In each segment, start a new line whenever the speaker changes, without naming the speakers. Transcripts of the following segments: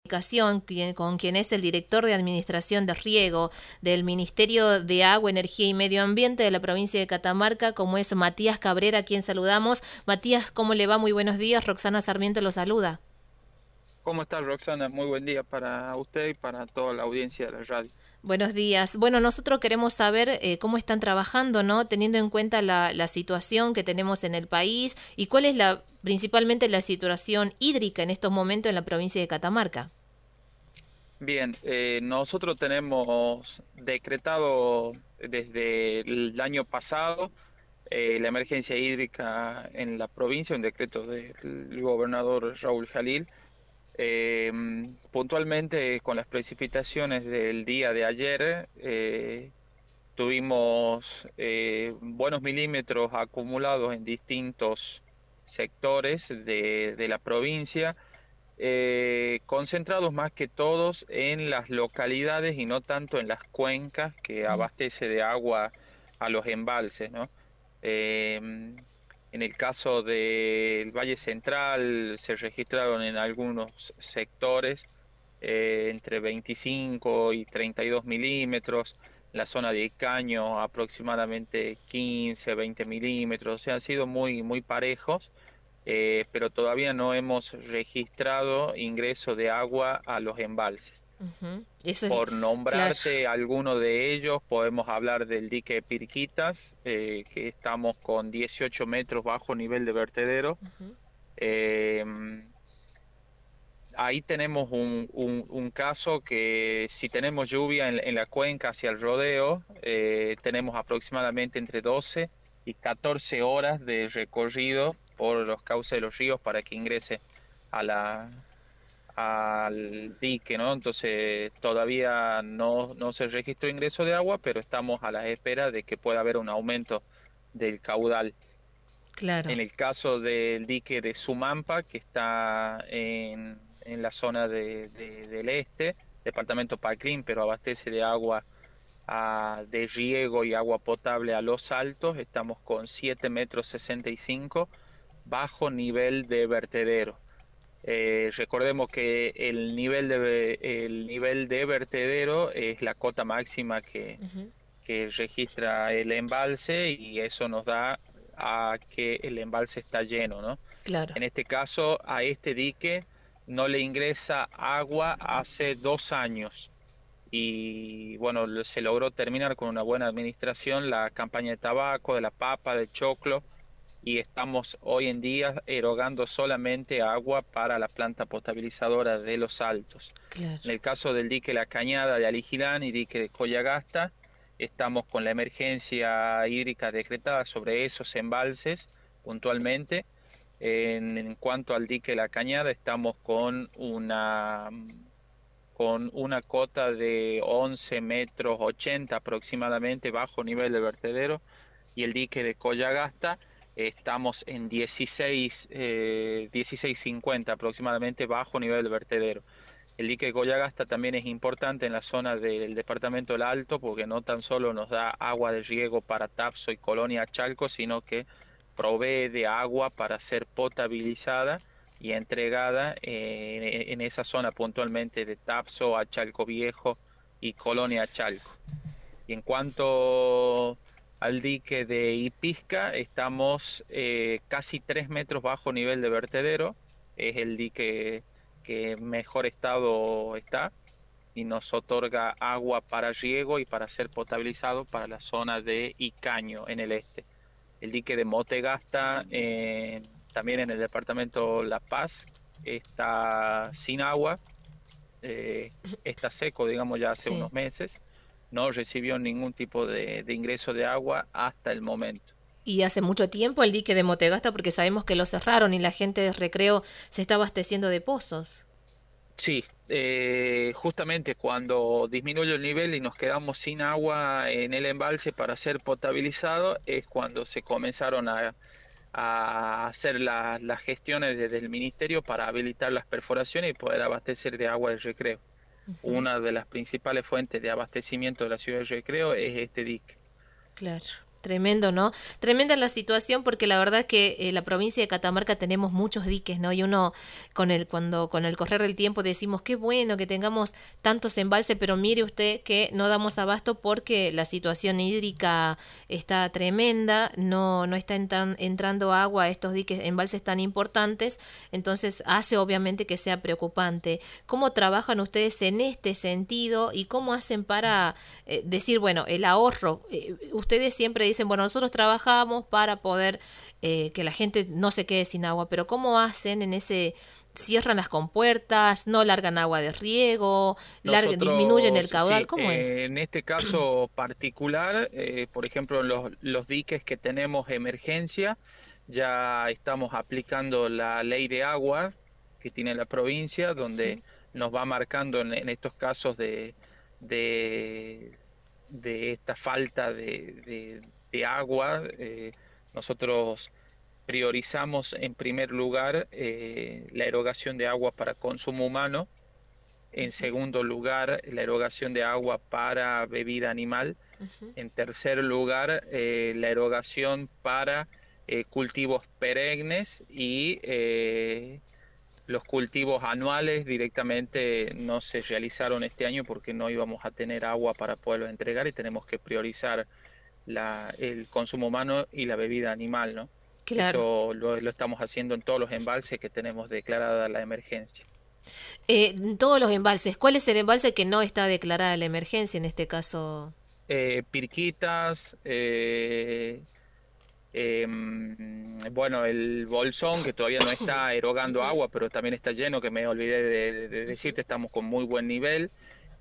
con quien es el director de Administración de Riego del Ministerio de Agua, Energía y Medio Ambiente de la provincia de Catamarca, como es Matías Cabrera, a quien saludamos. Matías, ¿cómo le va? Muy buenos días. Roxana Sarmiento lo saluda.
¿Cómo estás, Roxana? Muy buen día para usted y para toda la audiencia de la radio.
Buenos días. Bueno, nosotros queremos saber cómo están trabajando, ¿no? Teniendo en cuenta la situación que tenemos en el país y cuál es principalmente la situación hídrica en estos momentos en la provincia de Catamarca.
Bien, nosotros tenemos decretado desde el año pasado la emergencia hídrica en la provincia, un decreto del gobernador Raúl Jalil. Eh, Puntualmente con las precipitaciones del día de ayer, tuvimos buenos milímetros acumulados en distintos sectores de la provincia, concentrados más que todos en las localidades y no tanto en las cuencas que
Mm.
abastece de agua a los embalses, ¿no? En el caso del Valle Central se registraron en algunos sectores entre 25 y 32 milímetros, la zona de Icaño aproximadamente 15 a 20 milímetros, o sea, han sido muy parejos, pero todavía no hemos registrado ingreso de agua a los embalses.
Ujú. Eso es
Por
claro.
nombrarte alguno de ellos, podemos hablar del dique Pirquitas, que estamos con 18 metros bajo nivel de vertedero.
Ujú.
Eh, Ahí tenemos un caso que si tenemos lluvia en la cuenca hacia el rodeo, tenemos aproximadamente entre 12 y 14 horas de recorrido por los cauces de los ríos para que ingrese a al dique, ¿no? Entonces todavía no se registró ingreso de agua, pero estamos a la espera de que pueda haber un aumento del caudal.
Claro.
En el caso del dique de Sumampa, que está en la zona del este, departamento Paclín, pero abastece de agua de riego y agua potable a Los Altos, estamos con 7 metros 65 bajo nivel de vertedero. Recordemos que el nivel de vertedero es la cota máxima
Ujú.
que registra el embalse y eso nos da a que el embalse está lleno, ¿no?
Claro.
En este caso, a este dique no le ingresa agua hace 2 años y bueno, se logró terminar con una buena administración la campaña de tabaco, de la papa, del choclo y estamos hoy en día erogando solamente agua para la planta potabilizadora de Los Altos. En
Claro.
el caso del dique La Cañada de Aligilán y dique de Coyagasta, estamos con la emergencia hídrica decretada sobre esos embalses puntualmente. En cuanto al dique La Cañada, estamos con una cota de 11 metros 80 aproximadamente bajo nivel de vertedero y el dique de Coyagasta estamos en 16,50 aproximadamente bajo nivel de vertedero. El dique de Coyagasta también es importante en la zona del departamento del Alto porque no tan solo nos da agua de riego para Tapso y Colonia Chalco, sino que provee de agua para ser potabilizada y entregada en esa zona puntualmente de Tapso a Chalco Viejo y Colonia Chalco. Y en cuanto al dique de Ipisca, estamos casi 3 metros bajo nivel de vertedero. Es el dique que mejor estado está y nos otorga agua para riego y para ser potabilizado para la zona de Icaño en el este. El dique de Motegasta, también en el departamento La Paz, está sin agua, eh, está seco, digamos, ya hace
Sí.
unos meses. No recibió ningún tipo de ingreso de agua hasta el momento.
Y hace mucho tiempo el dique de Motegasta porque sabemos que lo cerraron y la gente de Recreo se está abasteciendo de pozos.
Sí, justamente cuando disminuye el nivel y nos quedamos sin agua en el embalse para ser potabilizado, es cuando se comenzaron a hacer las gestiones desde el ministerio para habilitar las perforaciones y poder abastecer de agua del recreo.
Ujú.
Una de las principales fuentes de abastecimiento de la ciudad de Recreo es este dique.
Claro. Tremendo, ¿no? Tremenda la situación porque la verdad que la provincia de Catamarca tenemos muchos diques, ¿no? Y uno con el correr del tiempo decimos qué bueno que tengamos tantos embalses, pero mire usted que no damos abasto porque la situación hídrica está tremenda, no está entrando agua a estos diques, embalses tan importantes, entonces hace obviamente que sea preocupante. ¿Cómo trabajan ustedes en este sentido y cómo hacen para decir, bueno, el ahorro? Ustedes siempre dicen, bueno, nosotros trabajamos para poder que la gente no se quede sin agua, pero ¿cómo hacen en ese, cierran las compuertas, no largan agua de riego, disminuyen el
Nosotros,
caudal?
sí,
¿Cómo es?
en este caso particular, por ejemplo, los diques que tenemos de emergencia, ya estamos aplicando la ley de agua que tiene la provincia, donde
Ujú.
nos va marcando en estos casos de, de esta falta de agua. Nosotros priorizamos en primer lugar la erogación de agua para consumo humano, en
Ujú,
segundo lugar la erogación de agua para bebida animal,
ujú.
en tercer lugar la erogación para cultivos perennes y los cultivos anuales directamente no se realizaron este año porque no íbamos a tener agua para poderlos entregar y tenemos que priorizar el consumo humano y la bebida animal, ¿no?
Claro.
Eso lo estamos haciendo en todos los embalses que tenemos declarada la emergencia.
Todos los embalses, ¿cuál es el embalse que no está declarada la emergencia en este caso?
Pirquitas, bueno, el Bolsón, que todavía no está erogando
Ujú,
agua, pero también está lleno, que me olvidé de
ujú.
decirte, estamos con muy buen nivel,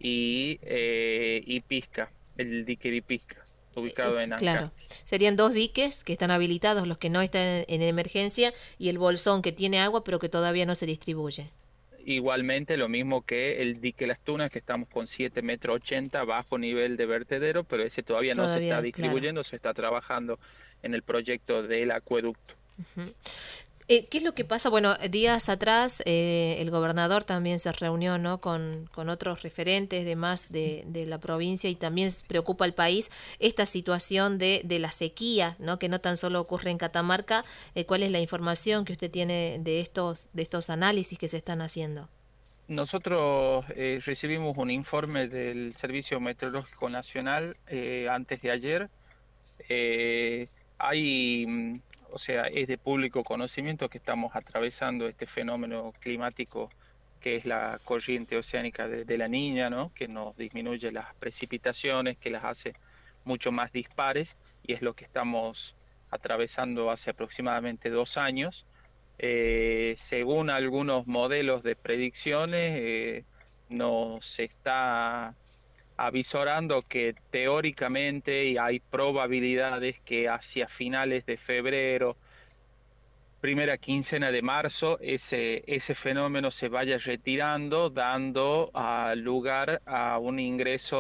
y Pisca, el dique de Pisca, ubicado
Es
en
claro.
Ancasti.
Serían dos diques que están habilitados, los que no están en emergencia, y el bolsón que tiene agua pero que todavía no se distribuye.
Igualmente, lo mismo que el dique Las Tunas, que estamos con 7,80 m bajo nivel de vertedero, pero ese todavía no se está
Todavía, claro.
distribuyendo, se está trabajando en el proyecto del acueducto.
Ujú. ¿Qué es lo que pasa? Bueno, días atrás el gobernador también se reunió, ¿no? Con otros referentes de la provincia y también preocupa al país esta situación de la sequía, ¿no? Que no tan solo ocurre en Catamarca. ¿Cuál es la información que usted tiene de estos análisis que se están haciendo?
Nosotros recibimos un informe del Servicio Meteorológico Nacional antes de ayer. Eh, hay, o sea, es de público conocimiento que estamos atravesando este fenómeno climático que es la corriente oceánica de la Niña, ¿no? Que nos disminuye las precipitaciones, que las hace mucho más dispares, y es lo que estamos atravesando hace aproximadamente 2 años. Según algunos modelos de predicciones, nos está avisorando que teóricamente y hay probabilidades que hacia finales de febrero, primera quincena de marzo, ese fenómeno se vaya retirando, dando lugar a un ingreso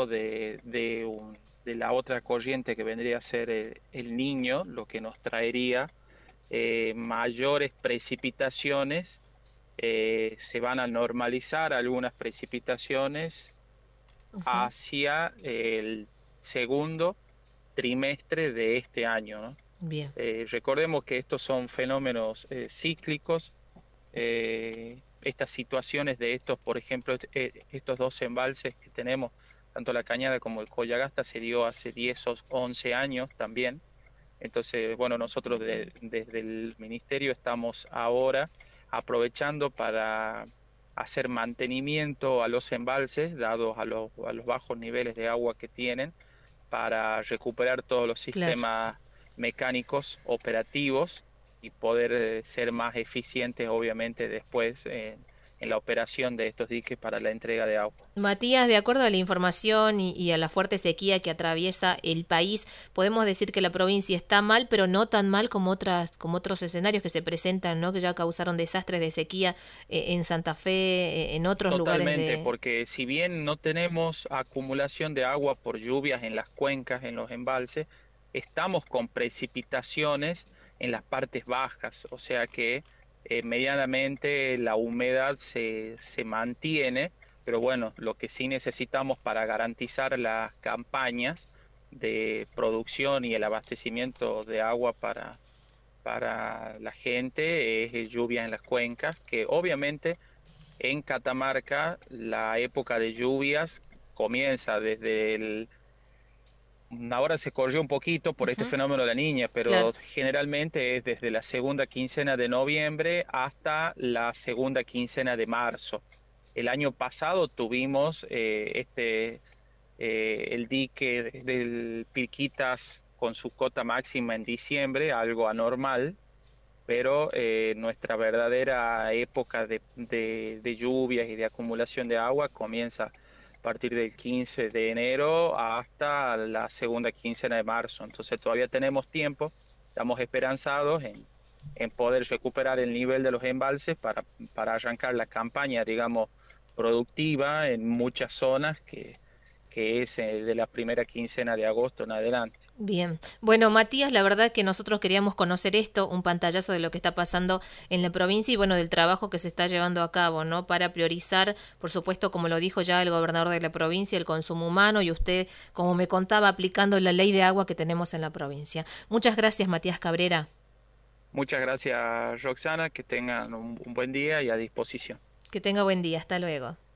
de la otra corriente que vendría a ser el Niño, lo que nos traería mayores precipitaciones. Se van a normalizar algunas precipitaciones
Ujú.
hacia el segundo trimestre de este año, ¿no?
Bien.
Recordemos que estos son fenómenos cíclicos. Estas situaciones de estos, por ejemplo, estos dos embalses que tenemos, tanto la Cañada como el Coyagasta, se dio hace 10 o 11 años también. Entonces, bueno, nosotros desde el ministerio estamos ahora aprovechando para hacer mantenimiento a los embalses, dados a los bajos niveles de agua que tienen, para recuperar todos los
Claro.
sistemas mecánicos operativos y poder ser más eficientes, obviamente, después en la operación de estos diques para la entrega de agua.
Matías, de acuerdo a la información y a la fuerte sequía que atraviesa el país, podemos decir que la provincia está mal, pero no tan mal como otros escenarios que se presentan, ¿no? Que ya causaron desastres de sequía en Santa Fe, en otros lugares
Totalmente,
de...
porque si bien no tenemos acumulación de agua por lluvias en las cuencas, en los embalses, estamos con precipitaciones en las partes bajas, o sea que medianamente la humedad se mantiene, pero bueno, lo que sí necesitamos para garantizar las campañas de producción y el abastecimiento de agua para la gente es lluvias en las cuencas, que obviamente en Catamarca la época de lluvias comienza desde ahora se corrió un poquito por este
Ujú,
fenómeno de la niña,
claro.
pero generalmente es desde la segunda quincena de noviembre hasta la segunda quincena de marzo. El año pasado tuvimos el dique del Pirquitas con su cota máxima en diciembre, algo anormal, pero nuestra verdadera época de lluvias y de acumulación de agua comienza a partir del 15 de enero hasta la segunda quincena de marzo. Entonces todavía tenemos tiempo, estamos esperanzados en poder recuperar el nivel de los embalses para arrancar la campaña, digamos, productiva en muchas zonas que es de la primera quincena de agosto en adelante.
Bien. Bueno, Matías, la verdad que nosotros queríamos conocer esto, un pantallazo de lo que está pasando en la provincia y bueno, del trabajo que se está llevando a cabo, ¿no? Para priorizar, por supuesto, como lo dijo ya el gobernador de la provincia, el consumo humano y usted, como me contaba, aplicando la ley de agua que tenemos en la provincia. Muchas gracias, Matías Cabrera.
Muchas gracias, Roxana, que tengan un buen día y a disposición.
Que tenga buen día. Hasta luego.